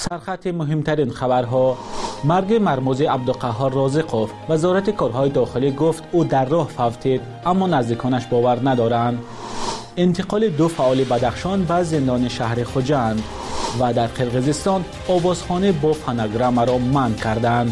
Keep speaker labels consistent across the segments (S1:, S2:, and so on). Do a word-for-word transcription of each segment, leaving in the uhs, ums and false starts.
S1: سرخط مهمترین خبرها: مرگ مرموز عبدالقهار رازقوف. وزارت کارهای داخلی گفت او در راه فوتید، اما نزدیکانش باور ندارند. انتقال دو فعال بدخشان و زندان شهر خوجند. و در قرقیزستان آوازخانه با فناگرام را منع کردند.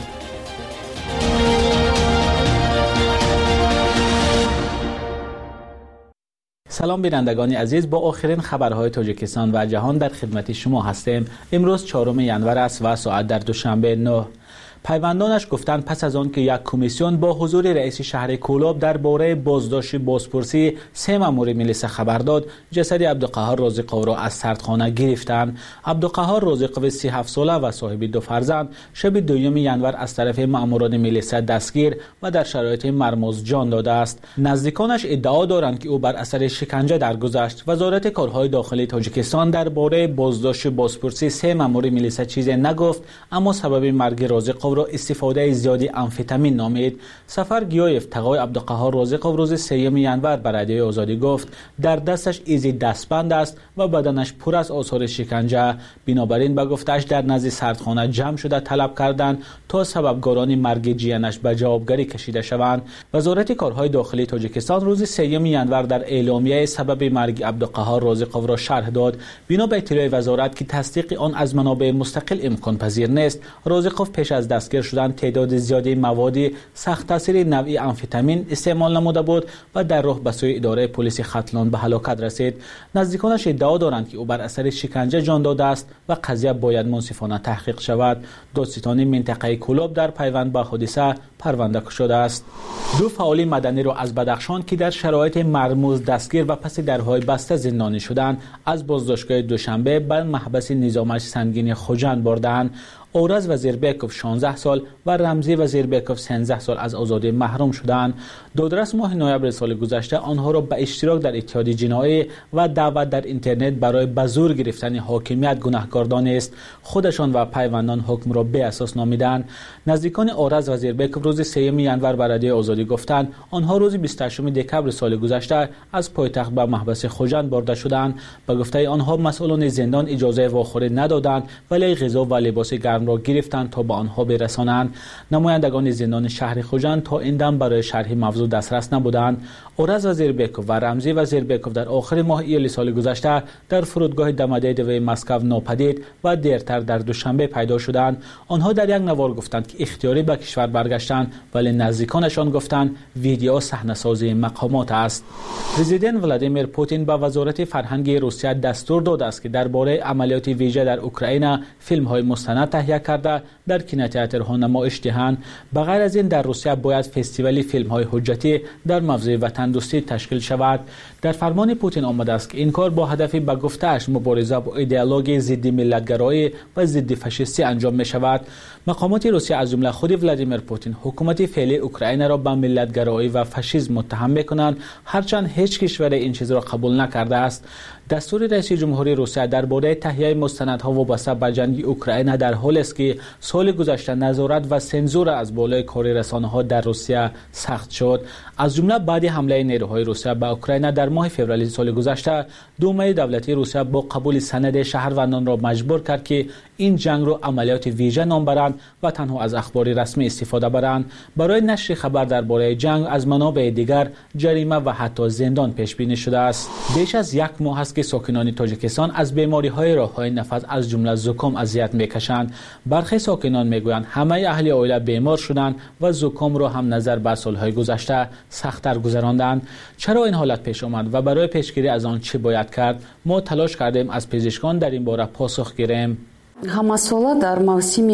S1: سلام بینندگان عزیز، با آخرین خبرهای تاجیکستان و جهان در خدمت شما هستیم. امروز چهارم ژانویه است و ساعت در دوشنبه نه. پیوندانش گفتند پس از آن که یک کمیسیون با حضور رئیس شهر کولاب درباره بازداشت بازپرسی سه مأمور میلیس خبر داد، جسد عبدالقهار رازقوف را از سردخانه گرفتند. عبدالقهار رازقوف سی و هفت ساله و صاحب دو فرزند شب دوم ژانویه از طرف مأموران میلیس دستگیر و در شرایط مرموز جان داده است. نزدیکانش ادعا دارند که او بر اثر شکنجه درگذشت. وزارت کارهای داخلی تاجیکستان درباره بازداشت بازپرسی سه مأمور میلیس چیزی نگفت، اما سبب مرگ رازقوف را استفاده زیادی آمفتامین نامید. سفر گیایف تقای عبدالقهار رازقوف روز سوم ژانویه بر رادیوی آزادی گفت در دستش ایزی دستبند است و بدنش پر از آثار شکنجه. بنابراین به گفتش در نزد سردخانه جمع شده طلب کردند تا سببگاران مرگ جیانش به جوابگری کشیده شوند. وزارت کارهای داخلی تاجیکستان روز سوم ژانویه در اعلامیه سبب مرگ عبدالقهار رازقوف را شرح داد. بنا به اطلاع وزارت که تصدیق آن از منابع مستقل امکان پذیر نیست، رازقوف پیش از دستگیر شدن تعداد زیادی مواد سخت تاثیر نوعی آمفتامین استعمال نموده بود و در راه به سوی اداره پلیس ختلان به هلاکت رسید. نزدیکانش ادعا دارند که او بر اثر شکنجه جان داده است و قضیه باید منصفانه تحقیق شود. دادستان منطقه کولاب در پیوند با حادثه پرونده شده است. دو فعال مدنی را از بدخشان که در شرایط مرموز دستگیر و پس درهای بسته زندانی شدند، از بازداشتگاه دوشنبه به محبس نظامش سنگین خوجند بردند. اورز وزیربیکوف شانزده سال و رمزی وزیربیکوف سیزده سال از آزادی محروم شدند. دادرس ماه نوامبر سال گذشته آنها را به اشتراک در اتحاد جنایی و دعوت در اینترنت برای به زور گرفتن حاکمیت گناهکار دانست. خودشان و پیوندان حکم را بی اساس نامیدند. نزدیکان اورز وزیربیکوف روز سوم ژانویه بر رادیوی آزادی گفتند آنها روز بیست و هشتم دکبر سال گذشته از پایتخت به محبس خوجند برده شدند. به گفته آنها مسئولان زندان اجازه واخوری ندادند، ولی غذا و لباس گرم را گرفتند تا به آنها برسانند. نمایندگان زندان شهر خوجند تا این دم برای شرح موضوع دسترس نبودند. اورز وزیربیکوف و رمزی وزیربیکوف در آخر ماه ایول سال گذشته در فرودگاه دمدیدوی مسکو ناپدید و دیرتر در دوشنبه پیدا شدند. آنها در یک نوار گفتند که اختیاری به کشور برگشتند، ولی نزدیکانشان گفتند ویدیو صحنه‌سازی مقامات است. پرزیدنت ولادیمیر پوتین به وزارت فرهنگ روسیه دستور داده است که درباره عملیات ویژه در اوکراین فیلم‌های مستند تهیه کرده در کینوتئاترها نمایش دهند. بغیر از این در روسیه باید فستیوال فیلم‌های حجتی در موضوع وطن دوستی تشکیل شود. در فرمان پوتین آمده است که این کار با هدف به گفته‌اش مبارزه با ایدئولوژی ضد ملت‌گرایی و ضد فاشیستی انجام می شود. مقامات روسیه از جمله خود ولادیمیر پوتین حکومت فعلی اوکراین را به ملت‌گرایی و فاشیسم متهم می‌کنند، هرچند هیچ کشور این چیز را قبول نکرده است. دستور رئیس جمهوری روسیه درباره تهیه مستندها وابسته به جنگ اوکراین در حالی است که سال گذشته نظارت و سنزور از بالای کار رسانه‌ها در روسیه سخت شد. از جمله بعد حمله نیروهای روسیه به اوکراین در ماه فوریه سال گذشته، دومه دولتی روسیه با قبول سند شهروندان را مجبور کرد که این جنگ را عملیات ویژه نام برند و تنها از اخبار رسمی استفاده برند. برای نشر خبر درباره جنگ از منابع دیگر جریمه و حتی زندان پیش بینی شده است. بیش از یک ماه است که ساکنان تاجیکستان از بیماری‌های راه‌های نفس از جمله زکام اذیت می‌کشند. برخی ساکنان می‌گویند همه اهل عائله بیمار شدند و زکام را هم نظر به سال‌های گذشته سخت‌تر گذراندند. چرا این حالت پیش آمد و برای پیشگیری از آن چه باید کرد؟ ما تلاش کردیم از پزشکان در این باره پاسخ گیریم.
S2: همه ساله در موسم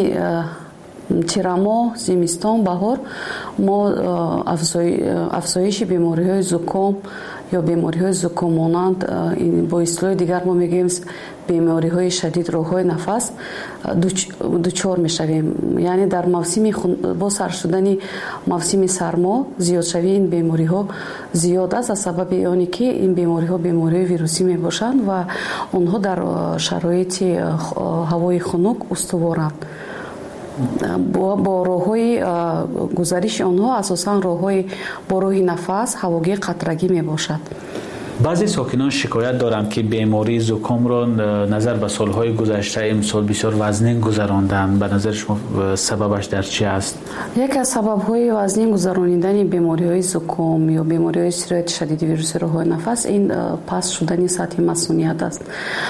S2: تیرامو، زمستان، بهار ما افزایش بیماری‌های زکام یا بیماری‌های زکام مانند با اصطلاح دیگر ما میگیم بیماری‌های شدید راه‌های نفس دچار میشویم. یعنی در موسم با سر شدن موسم سرما زیاد شوی این بیماری‌ها زیاد است، از سبب آنی که این بیماری‌ها بیماری ویروسی میباشند و آنها در شرایط هوای خنک استوارند. با, با راه‌های گزارش آنها اساساً راه‌های با راه نفس هواگیر قطرگی می باشد.
S1: بعضی ساکنان شکایت دارند که بیماری زکام را نظر به سالهای گذشته امسال بسیار وزنین گذراندند. به نظر شما سببش در چی است؟
S2: یکی از سبب‌های وزنین گذراندن بیماری‌های زکام یا بیماری‌های سرایت شدید ویروس راه‌های نفس این پست شدن سطح مسئولیت است.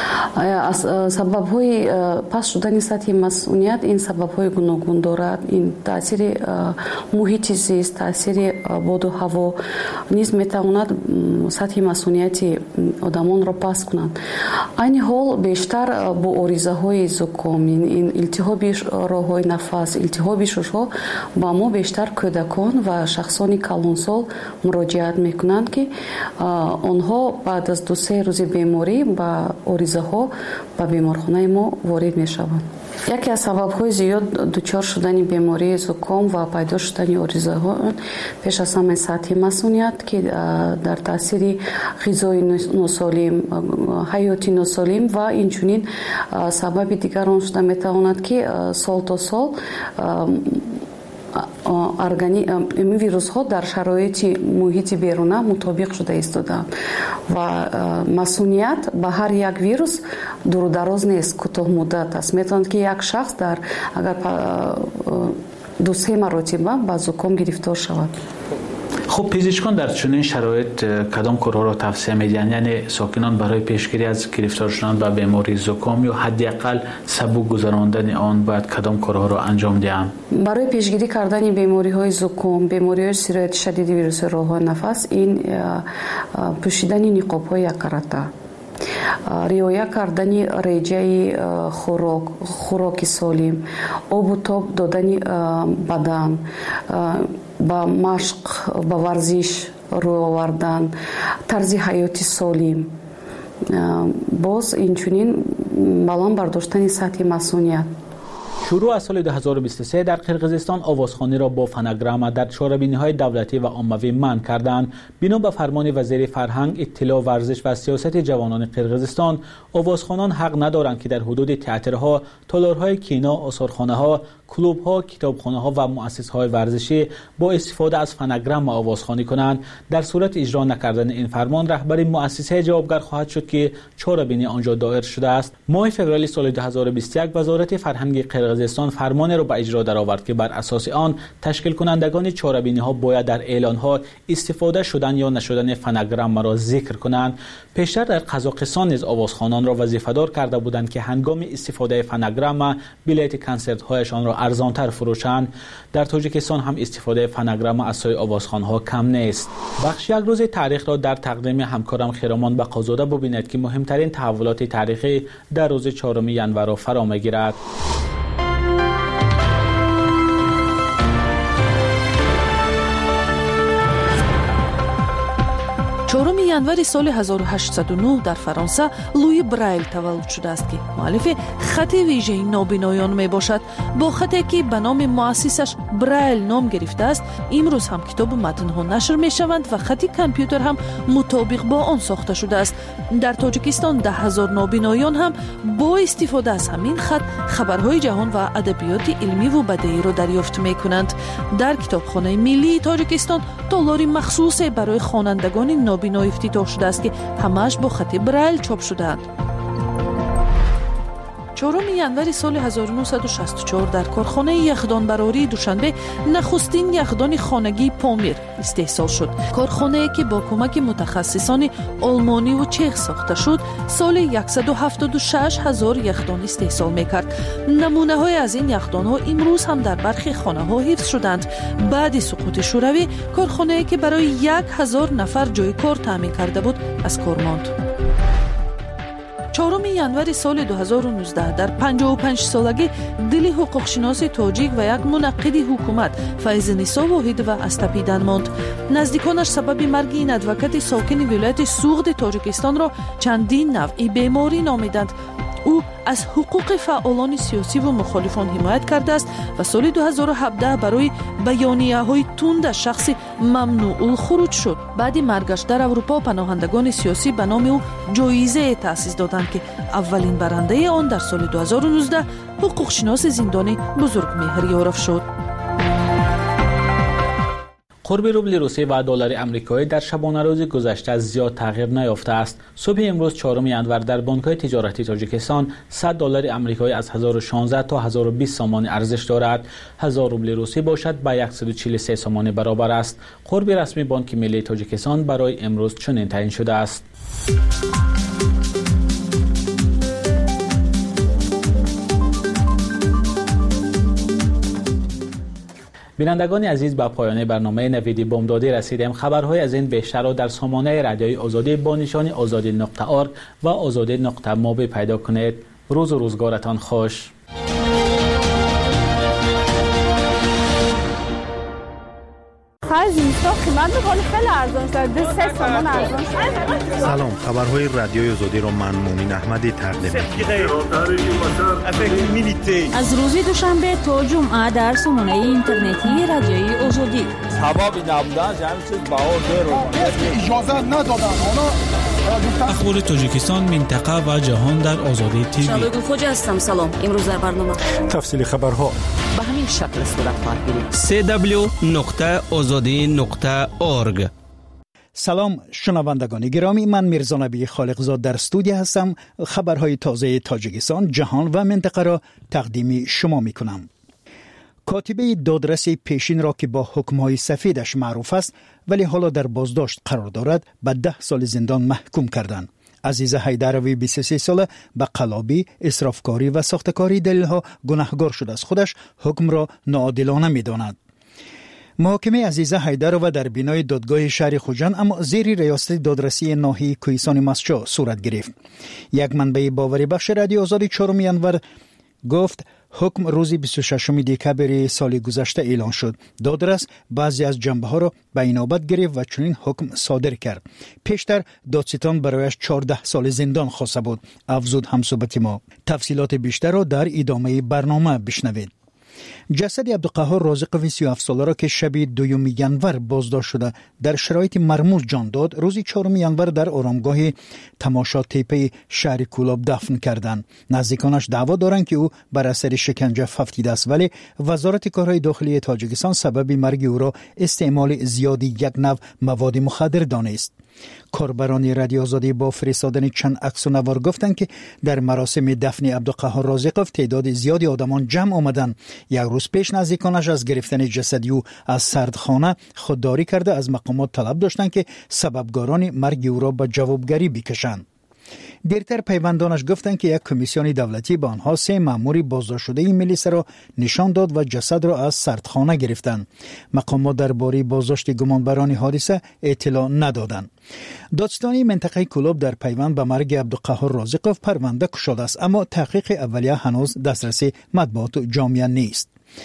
S2: سبب‌های پست شدن سطح مسئولیت این سبب‌های گوناگون دارد. این تاثیر محیط زیست، تاثیر باد و هوا نیز می‌تواند سطح مسئولیت آدمان را پست کنند. این حال بیشتر با آریزه‌های زکام، این التهاب راه‌های نفس، التهاب شش‌ها با ما بیشتر کودکان و شخصان کلانسال مراجعت میکنند که آنها بعد از دو سه روز بیماری با آریزه‌ها به بیمارخانه ما وارد میشوند. یکی از سبب‌های زیاد دچار شدن بیماری زکام و پیدا شدن آریزه‌ها پیش از همه سطح مسئولیت که در تاثیر غذای ناسالم، حیاتی ناسالم و اینچنین سبب دیگر آن شده میتواند که سال تا سال این ویروس ها در شرایط محیط بیرونه مطابق شده ایستادند و مسئولیت به هر یک ویروس دور و دراز نیست، کوتاه مدت است. میتواند که یک شخص در اگر دو سه مرتبه با زکام گرفتار شود.
S1: خب پزشکان در چنین شرایط کدام کارها را توصیه می‌دهند؟ یعنی ساکنان برای پیشگیری از گرفتار شدن به بیماری زکام یا حداقل سبک گذراندن آن باید کدام کارها را انجام دهند؟
S2: برای پیشگیری کردن بیماری‌های زکام، بیماری‌های سرایت شدید ویروس راه‌های نفس این پوشیدن نقاب‌های یک کرته، رعایت کردن رژه خوراک خوراک سالم، آب و تاب دادن بدن، با مشق با ورزش رو آوردن، طرز حیاتی سالم، باز اینچنین بالان برداشتن سطح مسئولیت.
S1: شروع از سال دو هزار و بیست و سه در قرقیزستان آوازخوانی را با فناگرام در چهاربینی‌های دولتی و عمومی منع کردند. بنا به فرمان وزیر فرهنگ، اطلاع، ورزش و سیاست جوانان قرقیزستان، آوازخوانان حق ندارند که در حدود تئاترها، تالارهای کینا، آثارخانه‌ها، کلوب‌ها، کتابخانه‌ها و مؤسسه‌های ورزشی با استفاده از فناگرام آوازخوانی کنند. در صورت اجرا نکردن این فرمان، رهبر مؤسسه جوابگر خواهد شد که چهاربینی آنجا دایر شده است. ماه فوریه سال دو هزار و بیست و یک وزارت فرهنگ قرقیزستان فرمان را به اجرا درآورد که بر اساس آن تشکیل کنندگان چهاربینی‌ها باید در اعلان‌ها استفاده شدن یا نشدن فناگرام را ذکر کنند. پیشتر در قزاقستان نیز آوازخوانان را وظیفه‌دار کرده بودند که هنگام استفاده فناگرام بلیت کنسرت‌هایشان را ارزانتر فروشند. در تاجیکستان هم استفاده فناگرام از سوی آوازخوان‌ها کم نیست. بخش یک روز تاریخ را در تقدیم همکارم خیرامان بقازاده ببینید که مهمترین تحولات تاریخی در روز چهارم ژانویه را فرا می‌گیرد.
S3: چهارم январи سال هزار و هشتصد و نه در فرانسه لوی برایل تولد شده است که مؤلف خط ویژه نابینایان می باشد. با خطی که به نام مؤسسش برایل نام گرفته است، امروز هم کتاب متن‌ها نشر می شوند و خط کامپیوتر هم مطابق با آن ساخته شده است. در تاجیکستان ده هزار نابینایان هم با استفاده از همین خط خبرهای جهان و ادبیات علمی و بدیهی را دریافت می کنند. در کتابخانه ملی تاجیکستان تالاری مخصوص برای خوانندگان نابینا افتتاح شده است که همش با خط برایل چاپ شده‌اند. چهارم январи سال هزار و نهصد و شصت و چهار در کارخانه یخدانبراری دوشنبه نخستین یخدان خانگی پامیر استحصال شد. کارخانه‌ای که با کمک متخصصان آلمانی و چخ ساخته شد، سال صد و هفتاد و شش هزار یخدان استحصال می‌کرد. نمونه‌های از این یخدان‌ها امروز هم در برخی خانه‌ها حفظ شدند. بعد سقوط شوروی، کارخانه‌ای که برای یک هزار نفر جای کار تامین کرده بود از کار ماند. چهارم январи سال دو هزار و نوزده در پنجاه و پنج سالگی دل حقوقشناس تاجیک و یک منقد حکومت فیض نیسا واحد و از تپیدن ماند. نزدیکانش سبب مرگ این ادوکت ساکن ولایت سوغد تاجیکستان را چندین نوع بیماری نامیدند. او از حقوق فعالان سیاسی و مخالفان حمایت کرده است و سال دو هزار و هفده برای بیانیه‌های تند شخص ممنوع الخروج شد. بعد مرگش در اروپا پناهندگان سیاسی به نام او جایزه تأسیس دادند که اولین برنده آن در سال دو هزار و نوزده حقوقشناس زندانی بزرگمهر یارف شد.
S1: قرب روبل روسی و دلار آمریکایی در شبانه روز گذشته زیاد تغییر نیافته است. صبح امروز چهارم ژانویه در بانک‌های تجارتی تاجیکستان صد دلار آمریکایی از هزار و شانزده تا هزار و بیست سوم ارزش دارد. هزار روبل روسی باشد به صد و چهل و سه سوم برابر است. قرب رسمی بانک ملی تاجیکستان برای امروز چنین تعیین شده است. بینندگان عزیز، به پایان برنامه نویدی بامدادی رسیدیم. خبرهای از این بیشتر را در سامانه رادیوی آزادی با نشانی آزادی نقطه آرگ و آزادی نقطه موبی پیدا کنید. روز و روزگارتان خوش.
S4: سلام، خبرهای رادیوی آزادی را من مومن احمدی تقدیم می‌کنم.
S5: از روز دوشنبه تا جمعه در سامانه اینترنتی رادیوی آزادی.
S6: سبب نبودن همین چیز باور
S7: اجازه ندادن.
S8: اخبار تاجیکستان، منطقه و جهان در آزادی تیوی.
S5: شادو خوجا هستم. سلام. امروز در برنامه
S4: تفصیل خبرها
S5: به همین شکل صورت خواهد گرفت.
S9: سی دبلیو نقطه آزادی نقطه اورگ.
S10: سلام شنوندگان گرامی، من میرزا نبی خالقزاد در استودیو هستم. خبرهای تازه تاجیکستان، جهان و منطقه را تقدیم شما میکنم. کاتبه دادرس پیشین را که با حکمهای سفیدش معروف است ولی حالا در بازداشت قرار دارد به ده سال زندان محکوم کردند. عزیزه حیدروی بیست و سه ساله به قلابی، اسرافکاری و ساختکاری دلیل‌ها گناهکار شده از خودش حکم را ناعادلانه می‌داند. محاکمه عزیزه حیدرova در بینای دادگاه شهر خوجند اما زیر ریاست دادرسی ناحیه کوهستان مسجد صورت گرفت. یک منبع باوری بخش رادیو آزادی چهارم ژانویه گفت حکم روز بیست و ششم دکبر سال گذشته اعلان شد. دادرس بعضی از جنبه‌ها را به اینابت گرفت و چنین حکم صادر کرد. پیشتر دادستان برایش چهارده سال زندان خواسته بود. افزود همصحبت ما. تفصیلات بیشتر را در ادامه برنامه بشنوید. جسد عبدالقهار رازقوی سی و هفت ساله را که شب دوم ژانویه بازداشت شده در شرایط مرموز جان داد، روز چهارم ژانویه در آرامگاه تماشا تپه شهر کولاب دفن کردند. نزدیکانش دعوا دارند که او بر اثر شکنجه ففتیده است، ولی وزارت کارهای داخلی تاجیکستان سبب مرگ او را استعمال زیادی یک نوع مواد مخدر دانست. کاربران رادیو آزادی با فرستادن چند عکس و نوار گفتند که در مراسم دفن عبدالقهار رازقوف تعداد زیادی آدمان جمع آمدند. یک روز پیش نزدیکانش از گرفتن جسد او از سردخانه خودداری کرده از مقامات طلب داشتند که سببگاران مرگ او را به جوابگری بکشند. دیرتر پیوندانش گفتند که یک کمیسیون دولتی به آنها سه مأمور بازداشت شده این ملیسه را نشان داد و جسد را از سردخانه گرفتند. مقامات درباره بازداشت گمانبران حادثه اطلاع ندادند. دادستانی منطقه کولاب در پیوند به مرگ عبدالقهار رازقوف پرونده گشوده است، اما تحقیق اولیه هنوز دسترس مطبوعات جامعه نیست.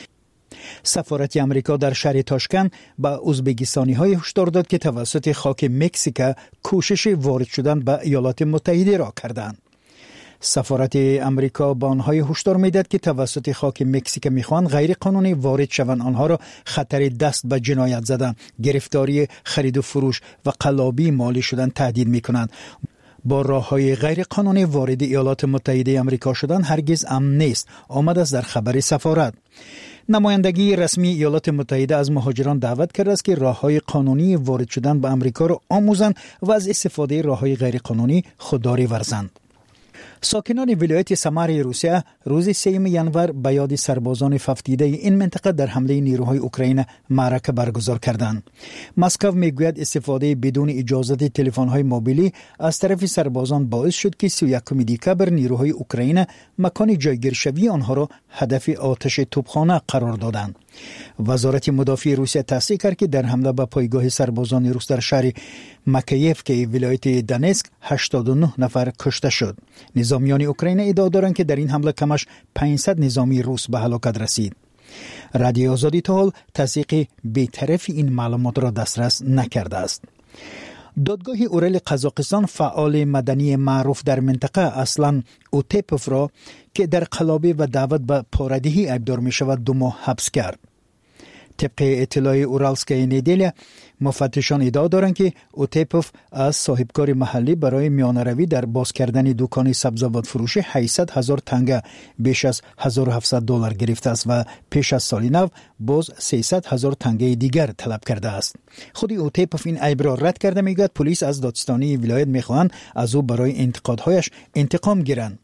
S10: سفارت امریکا در شهر تاشکند به ازبکستانی های هشدار داد که توسط خاک مکزیک کوشش وارد شدن به ایالات متحده را کردند. سفارت امریکا به آنها هشدار میداد که توسط خاک مکزیک میخوان غیر قانونی وارد شوند، آنها را خطر دست به جنایت زدن، گرفتاری، خرید و فروش و قلابی مالی شدن تهدید میکنند. با راه‌های غیر قانونی وارد ایالات متحده آمریکا شدن هرگز امن نیست، آمد است در خبر سفارت. نمایندگی رسمی ایالات متحده از مهاجران دعوت کرده است که راه‌های قانونی وارد شدن به آمریکا را آموزند و از استفاده راه‌های غیر قانونی خودداری ورزند. ساکنان ولایت سمر روسیه روز سوم ژانویه به یاد سربازان ففتیده این منطقه در حمله نیروهای اوکراین معرکه برگزار کردند. مسکو میگوید استفاده بدون اجازه تلفن‌های موبیلی از طرف سربازان باعث شد که سی و یکم دکبر نیروهای اوکراین مکان جایگیرشوی آنها را هدف آتش توپخانه قرار دادند. وزارت مدافع روسیه تصدیق کرد که در حمله به پایگاه سربازان روس در شهر مکیف که ولایت دونتسک هشتاد و نه نفر کشته شد. نظامیان اوکراین ادعا دارند که در این حمله کمش پانصد نظامی روس به هلاکت رسید. رادیو آزادی تا حال تصدیق بی‌طرف این معلومات را دسترس نکرده است. دادگاه اورل قزاقستان فعال مدنی معروف در منطقه اصلا اوتپوف را که در قلابی و دعوت به پارادهی ابدار می شود دو ماه حبس کرد. طبق اطلاع اورالسکای ندیلیا مفتشان ادعا دارند که اوتیپوف از صاحبکار محلی برای میانه‌روی در باز کردن دکان سبزیجات فروشی هشتصد هزار تنگه بیش از هزار و هفتصد دلار گرفته است و پیش از سال نو باز سیصد هزار تنگه دیگر طلب کرده است. خود اوتیپوف این عیب را رد کرده، میگوید پلیس از دادستانی ولایت میخواهند از او برای انتقادهایش انتقام گیرند.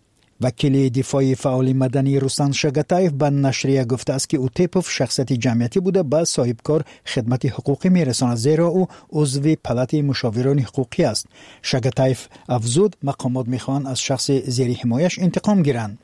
S10: وکیل دفاع فعال مدنی روسلان شگتایف به نشریه گفته است که اوتیپوف شخصیت جمعیتی بوده، به صاحبکار خدمت حقوقی میرساند زیرا او عضو پلات مشاوران حقوقی است. شگتایف افزود مقامات میخواهند از شخص زیر حمایش انتقام گیرند.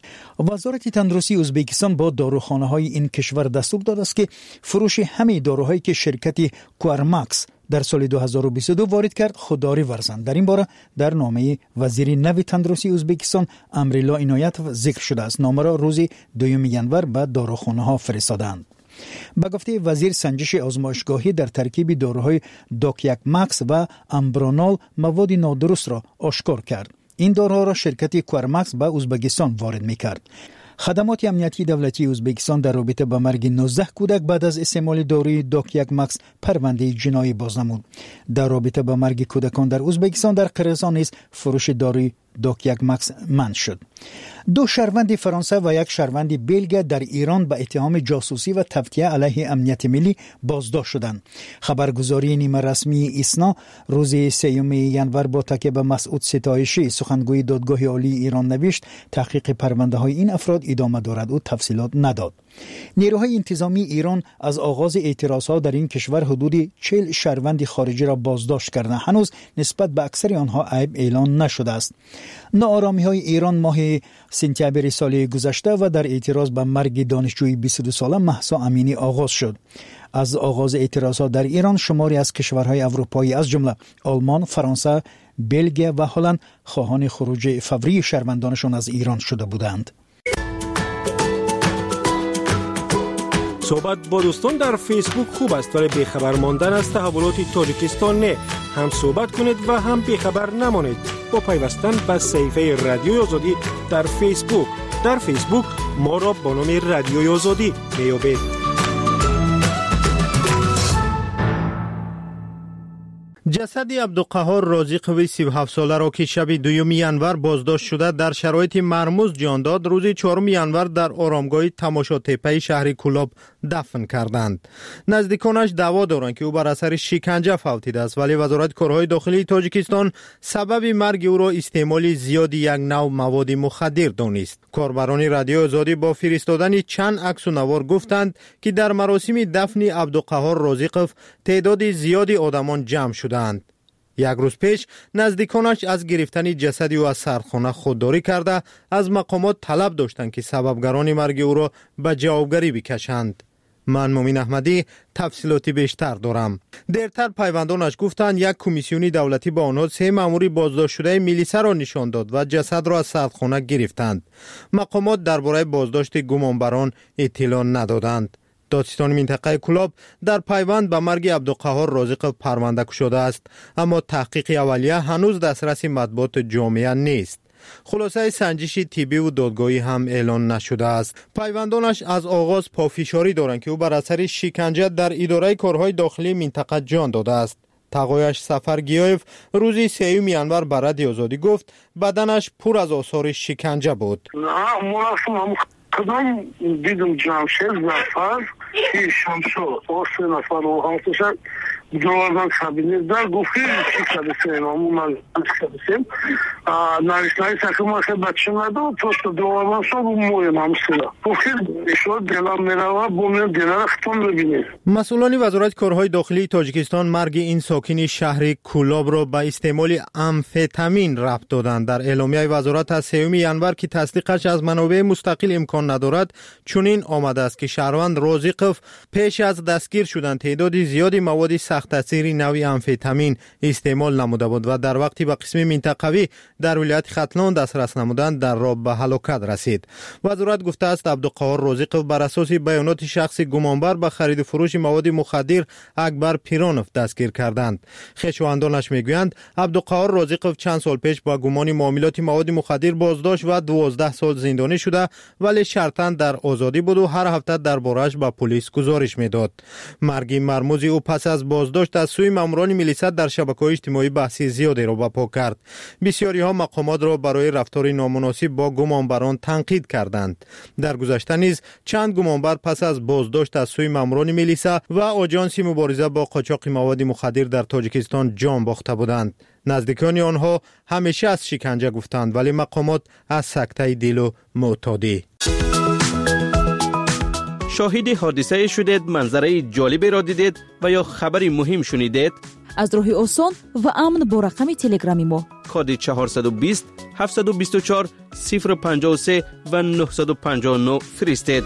S10: وزارت تندرستی ازبکستان با داروخانه‌های این کشور دستور داده است که فروش همه داروهایی که شرکت کوارماکس در سال دو هزار و بیست و دو وارد کرد خودداری ورزند. در این باره در نامه وزیر نو تندرستی ازبکستان امرالله عنایتوف ذکر شده است. نامه را روز دوم ژانویه به داروخانه‌ها فرستادند. به گفته وزیر، سنجش آزمایشگاهی در ترکیب داروهای دوکیاک ماکس و امبرونال مواد نادرست را آشکار کرد. این داروها را شرکت کوارماکس به ازبکستان وارد می‌کرد. خدمات امنیتی دولتی ازبکستان در رابطه با مرگ نوزده کودک بعد از استعمال داروی دوکیاک ماکس پرونده جنایی باز نمود. در رابطه با مرگ کودکان در ازبکستان در قرقیزستان نیز فروش داروی دوکیاک ماکس منع شد. دو شهروند فرانسه و یک شهروند بلژیک در ایران به اتهام جاسوسی و تفکیه علیه امنیت ملی بازداشت شدند. خبرگزاری نیمه رسمی ایسنا روز سوم ژانویه با تکیه به مسعود ستایشی سخنگوی دادگاه عالی ایران نوشت تحقیق پرونده های این افراد ادامه دارد. او تفصیلات نداد. نیروهای انتظامی ایران از آغاز اعتراضات در این کشور حدود چهل شهروند خارجی را بازداشت کردند. هنوز نسبت به اکثر آنها عیب اعلان نشده است. ناآرامی‌های ایران ماه سپتامبر سال گذشته و در اعتراض به مرگ دانشجوی بیست و دو ساله مهسا امینی آغاز شد. از آغاز اعتراضات در ایران شماری از کشورهای اروپایی از جمله آلمان، فرانسه، بلژیک و هلند خواهان خروج فوری شهروندانشان از ایران شده بودند.
S4: صحبت با دوستان در فیسبوک خوب است، ولی بیخبر ماندن از تحولات تاجیکستان نه. هم صحبت کنید و هم بیخبر نمانید با پیوستن به صفحه رادیوی آزادی در فیسبوک. در فیسبوک ما را با نام رادیوی آزادی میابید. جسد عبدالقهار رازقوی سی و هفت ساله را که شب دوم ژانویه بازداشت شده در شرایط مرموز جان داد، روز چهارم ژانویه در آرامگاه تماشاتپه شهر کولاب دفن کردند. نزدیکانش دعوا دارند که او بر اثر شکنجه فوتیده است، ولی وزارت کارهای داخلی تاجیکستان سبب مرگ او را استعمال زیاد یک نوع مواد مخدر دانست. کاربران رادیو آزادی با فرستادن چند عکس و نوار گفتند که در مراسم دفن عبدالقهار رازقوف تعداد زیادی آدمان جمع شدند. یک روز پیش نزدیکانش از گرفتن جسد او از سردخانه خودداری کرده از مقامات طلب داشتند که سببگران مرگ او را به جوابگری بکشند. من مومین احمدی تفصیلاتی بیشتر دارم. دیرتر پیوندانش گفتند یک کمیسیونی دولتی با آنها سه مأمور بازداشت شده میلیسا را نشان داد و جسد را از سردخانه گرفتند. مقامات درباره بازداشت گمانبران اطلاع ندادند. دادستان منطقه کولاب در پیوند به مرگ عبدالقهار رازقوف پرونده گشوده است، اما تحقیق اولیه هنوز دسترس مطبوعات جامعه نیست. خلاصه سنجش طبی و دادگاهی هم اعلان نشده است. پیوندانش از آغاز پافشاری دارند که او بر اثر شکنجه در اداره کارهای داخلی منطقه جان داده است. تقایش سفر گیایف روزی سوم ژانویه به رادیو آزادی گفت بدنش پر از آثار شکنجه بود.
S11: کدام دیدم جمشید نفر که شمشو آسه نفر و هاتشن دوازن کابینه در گفتی چی کردیم امو من کردیم نریشنای سکم که بچه نداد تو دوازن شو موی مامسلا گفتی شو دلم میروا بومن دلم ختم ببینید.
S4: مسئولان وزارت کارهای داخلی تاجیکستان مرگ این ساکن شهر کولاب را به استعمال امفتامین ربط دادند. در اعلامیه وزارت از سوم ژانویه که تصدیقش از منابع مستقل امکان ندارد چنین آمده است که شهروند رازقوف پیش از دستگیر شدن تعداد زیادی مواد تحت تاثیر نوعی آمفتامین استعمال نموده بود و در وقتی به قسم منطقوی در ولایت ختلان دسترس نمودند در راه به هلاکت رسید. وزارت گفته است عبدالقهار رازقوف بر اساس بیانات شخص گمانبر به خرید و فروش مواد مخدر اکبر پیرانوف دستگیر کردند. خویشاوندانش میگویند عبدالقهار رازقوف چند سال پیش با گمان معاملات مواد مخدر بازداشت و دوازده سال زندانی شده ولی شرطاً در آزادی بود و هر هفته درباره‌اش به پلیس گزارش میداد. مرگ مرموز او پس از بازداشت از سوی ماموران ملیسا در شبکه‌های اجتماعی بحث زیادی را برپا کرد. بسیاری ها مقامات را برای رفتار نامناسب با گمانبران تنقید کردند. در گذشته نیز چند گمانبر پس از بازداشت از سوی ماموران ملیسا و آژانس مبارزه با قاچاق مواد مخدر در تاجیکستان جان باخته بودند. نزدیکان آنها همیشه از شکنجه گفتند ولی مقامات از سکته دل و معتادی.
S9: شاهد حادثه شدید، منظره جالبی را دیدید و یا خبری مهم شنیدید؟
S3: از راه آسان و امن با رقم تلگرامی ما
S9: کد چهارصد و بیست هفتصد و بیست و چهار صفر پنجاه و سه و نهصد و پنجاه و نه فرستید.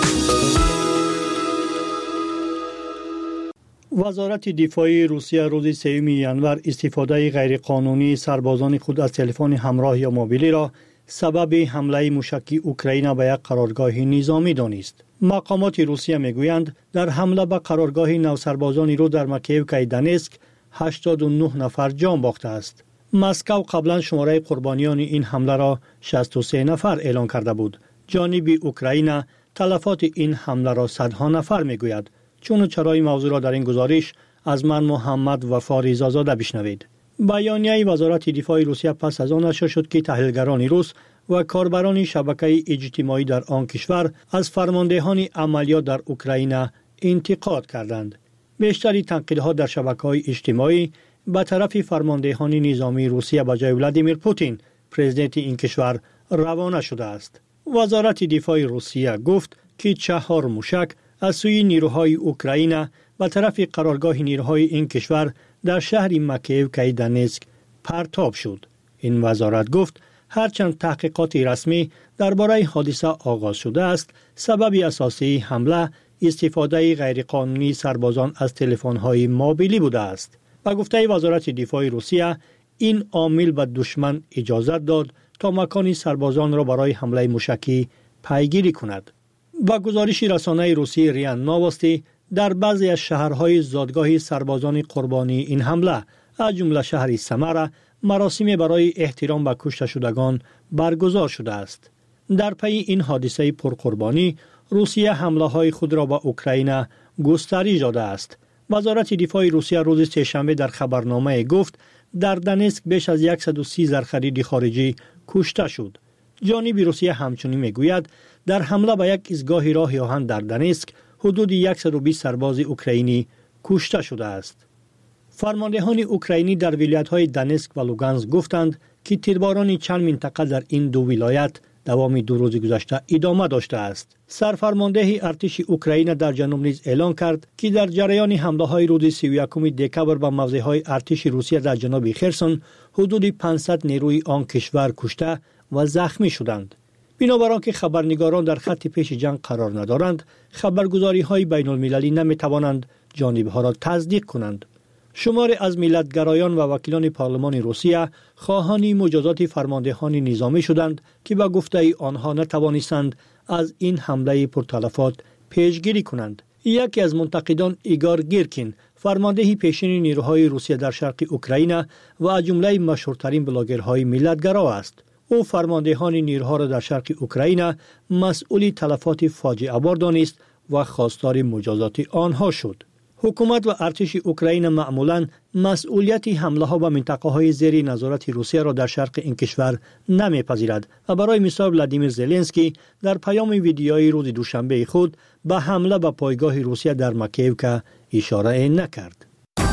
S10: وزارت دفاع روسیه روز سوم ژانویه استفاده غیرقانونی سربازان خود از تلفن همراه یا موبیلی را سبب حمله موشکی اوکراین به یک قرارگاه نظامی دانست. مقامات روسیه میگویند در حمله به قرارگاه نوسربازان نیرو در مکیوکای دانسک هشتاد و نه نفر جان باخته است. مسکو قبلا شماره قربانیان این حمله را شصت و سه نفر اعلام کرده بود. جانب اوکراین تلفات این حمله را صدها نفر میگوید. چون و چرای موضوع را در این گزارش از من محمد وفا رضازاده بشنوید. بیانیه وزارت دفاع روسیه پس از آن نشر شد که تحلیلگران روس و کاربران شبکه اجتماعی در آن کشور از فرماندهان عملیات در اوکراین انتقاد کردند. بیشتری تنقیدها در شبکه‌های اجتماعی به طرف فرماندهان نظامی روسیه به جای ولادیمیر پوتین پرزیدنت این کشور روانه شده است. وزارت دفاع روسیه گفت که چهار موشک از سوی نیروهای اوکراین به طرف قرارگاه نیروهای این کشور در شهر مکیوکای دانسک پرتاب شد. این وزارت گفت هرچند تحقیقات رسمی درباره حادثه آغاز شده است، سبب اساسی حمله استفاده غیرقانونی سربازان از تلفن‌های موبیلی بوده است. با گفته وزارت دفاع روسیه این عامل به دشمن اجازه داد تا مکان سربازان را برای حمله موشکی پیگیری کند. با گزارش رسانه روسی ریان نووستی در بعضی از شهرهای زادگاه سربازان قربانی این حمله از جمله شهر سمره مراسم برای احترام به کشته شدگان برگزار شده است. در پی این حادثه پرقربانی روسیه حمله های خود را به اوکراین گسترش داده است. وزارت دفاع روسیه روز سه‌شنبه در خبرنامه گفت در دانسک بیش از صد و سی زرخرید خارجی کشته شد. جانب روسیه همچنین میگوید در حمله به یک ایستگاه راه آهن در دانسک حدود صد و بیست سرباز اوکراینی کشته شده است. فرماندهان اوکراینی در ولایت‌های دانسک و لوگانسک گفتند که تیرباران چند منطقه در این دو ولایت دوام دو روز گذشته ادامه داشته است. سرفرمانده ارتش اوکراین در جنوب نیز اعلام کرد که در جریان حمله‌های روز سی و یکم دکامبر به موضع‌های ارتش روسیه در جنوب خرسون حدود پانصد نیروی آن کشور کشته و زخمی شدند. بنابر آنکه خبرنگاران در خط پیش جنگ قرار ندارند، خبرگزاری‌های بین‌المللی نمی‌توانند جانب‌ها را تصدیق کنند. شمار از ملت‌گرایان و وکیلان پارلمان روسیه خواهان مجازات فرماندهان نظامی شدند که با گفته آنها نتوانستند از این حمله پرتلفات پیشگیری کنند. یکی از منتقدان ایگار گیرکین، فرمانده پیشین نیروهای روسیه در شرق اوکراین و از جمله مشهورترین بلاگرهای ملت‌گرا است. او فرماندهان نیروها را در شرق اوکراین مسئول تلفات فاجعه بار دانست و خواستار مجازات آنها شد. حکومت و ارتش اوکراین معمولاً مسئولیت حمله ها به منطقه های زیر نظارت روسیه را در شرق این کشور نمیپذیرد و برای مثال ولادیمیر زلنسکی در پیام ویدیویی روز دوشنبه خود به حمله به پایگاه روسیه در مکیوکا اشاره نکرد.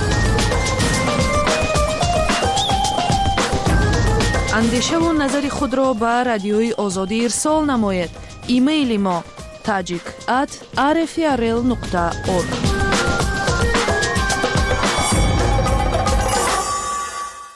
S3: اندیشه و نظر خود را به رادیوی آزادی ارسال نماید. ایمیل ما تاجیک ات آر اف ار ال نقطه اورگ.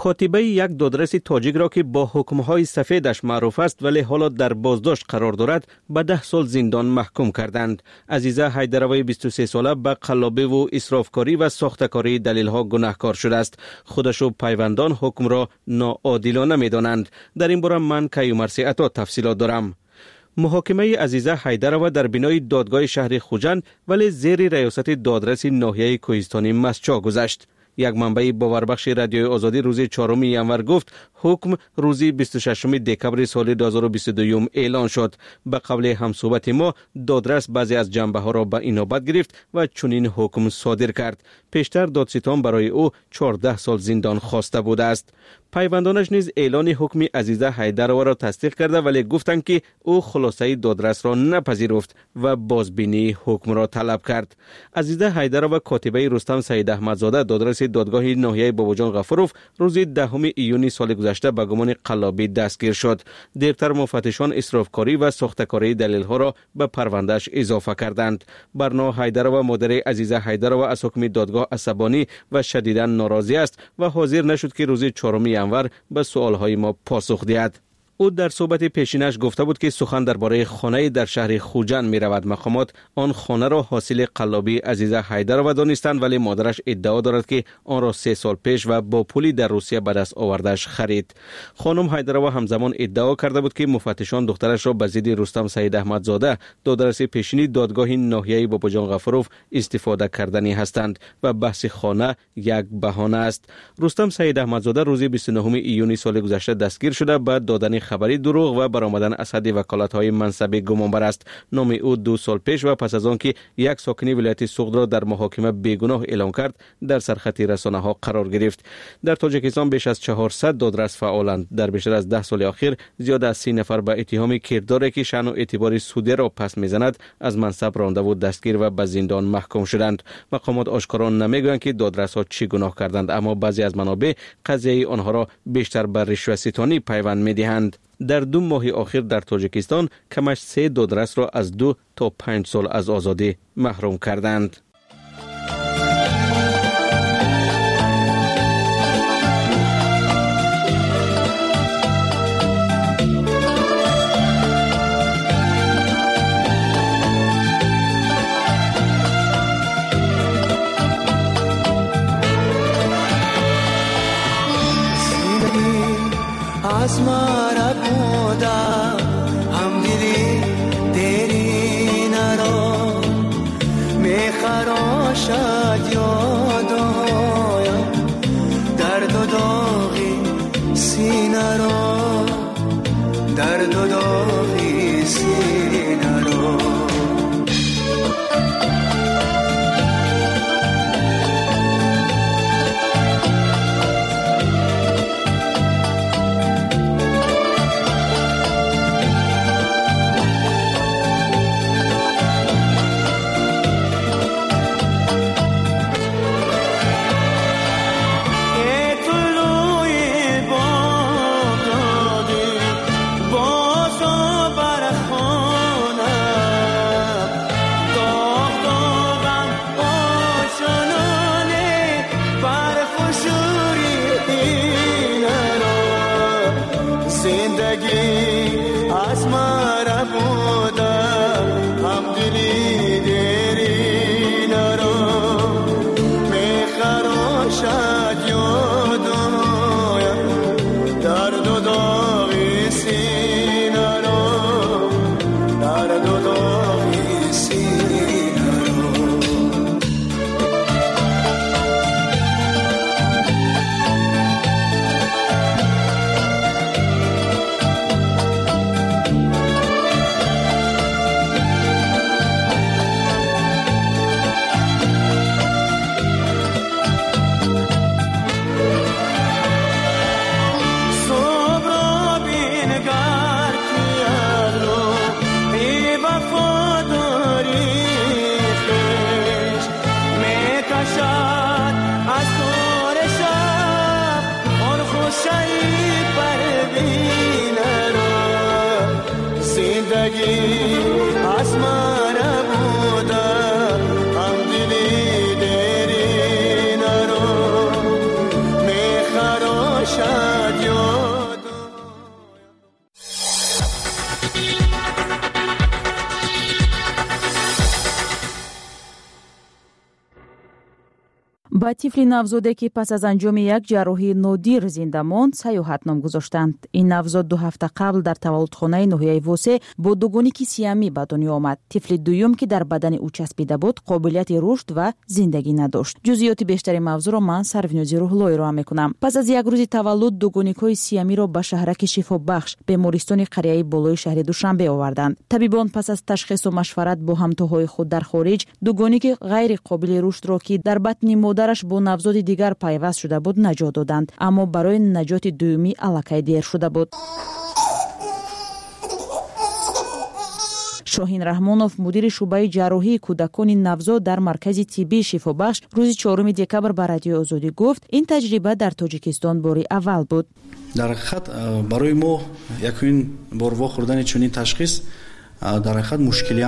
S9: کاتبه یک دادرس تاجیک را که با حکمهای سفیدش معروف است ولی حالا در بازداشت قرار دارد به ده سال زندان محکوم کردند. عزیزه حیدرآبادی بیست و سه ساله به قلابی و اسرافکاری و ساختکاری دلیل‌ها گناهکار شده است. خودش و پیوندان حکم را ناعادلانه می‌دانند. در این باره من کیومرثی عطا تفصیلات دارم. محاکمه عزیزه حیدرآبادی در بینای دادگاه شهر خوجند ولی زیر ریاست دادرس ناحیه کوهستانی مسچا گذشت. یک منبع باوربخش رادیوی آزادی روز چهارم ینور گفت حکم روز بیست و ششم دکبر سال دو هزار و بیست و دو اعلان شد. به قول همصحبت ما دادرس بعضی از جنبه ها را به اینابت گرفت و چنین حکم صادر کرد. پیشتر دادستان برای او چهارده سال زندان خواسته بوده است. پیوندانش نیز اعلان حکم عزیزه حیدرآبادی را تصدیق کرده ولی گفتند که او خلاصه دادرس را نپذیرفت و بازبینی حکم را طلب کرد. عزیزه حیدرآبادی کاتبه رستم سید احمدزاده دادرس دادگاه ناحیه باباجان غفوروف روز دهم ایونی سال گذشته به گمان قلابی دستگیر شد. دیرتر مفتشان اسرافکاری و ساختکاری دلیل‌ها را به پروندهش اضافه کردند. برنا حیدرآبادی مادر عزیزه حیدرآبادی از حکم دادگاه عصبانی و شدیداً ناراضی است و حاضر نشد که روز چهارم ینور به سوالهای ما پاسخ دهد. او در صحبت پیشینش گفته بود که سخن درباره خانه در شهر خوجند می رود. مقامات آن خانه را حاصل قلابی عزیزه حیدرآبادی دانستند ولی مادرش ادعا دارد که آن را سه سال پیش و با پولی در روسیه به دست آوردهش خرید. خانم حیدرآبادی همزمان ادعا کرده بود که مفتشان دخترش را به ضد رستم سید احمدزاده دادرس پیشینی دادگاه ناحیه باباجان غفوروف استفاده کردنی هستند و بحث خانه یک بهانه است. رستم سید احمدزاده روز بیست و نه ایونی سال گذشته دستگیر شده بعد دادن خبری دروغ و برآمدن اسد وکالت‌های منصب گمانبر است. نام او دو سال پیش و پس از آن که یک ساکن ولایت سوغد را در محاکمه بیگناه اعلام کرد در سرخط رسانه‌ها قرار گرفت. در تاجیکستان بیش از چهارصد دادرس فعالند. در بیشتر از ده سال اخیر زیاد از سی نفر به اتهام کرداری که شأن و اعتبار سودی را پس می‌زند از منصب رانده و دستگیر و به زندان محکوم شدند. مقامات آشکارا نمی‌گویند که دادرس‌ها چی گناه کردند اما بعضی از منابع قضیه آنها را بیشتر به رشوه‌ستانی پیوند می‌دهند. در دو ماه آخر در تاجیکستان کمش سه دادرس را از دو تا پنج سال از آزادی محروم کردند.
S12: आसमान पूदा हम दिली तेरी नरो मैं
S5: ба тифли навзоде ки пас аз анҷоми як ҷарроҳии нодир зинда монд саёҳат ном гузоштанд. ин навзод ду ҳафта қабл дар таваллудхонаи ноҳияи восе бо дугуники сиамӣ ба дунё омад. тифли дуюм ки дар бадани ӯ часпида буд қобилияти рушд ва зиндагӣ надошт. ҷузъиёти бештари мавзӯъро ман Сарвинёзи Рӯҳлоӣ роҳа мекунам. пас аз як рӯзи таваллуд дугуникҳои сиамиро ба шаҳраки шифобахш бемористони қарияи болои шаҳри Душанбе оварданд. табибон пас аз ташхису машварат бо ҳамтоҳои худ дар хориҷ дугуники ғайри қобили рушдро ки дар батни модараш бо навзоди дигар пайваст шуда буд наҷот доданд, аммо барои наҷоти дуюмӣ аллакай дер шуда буд. шоҳин Раҳмонов, мудири шуъбаи ҷарроҳии кӯдакони навзод дар маркази тиббии шифобахш, рӯзи чоруми декабр ба Радиои Озодӣ гуфт, ин таҷриба дар Тоҷикистон бори аввал буд.
S13: дар ҳақиқат барои мо якумин бор вохӯрдани чунин ташхис дар ҳақиқат мушкилӣ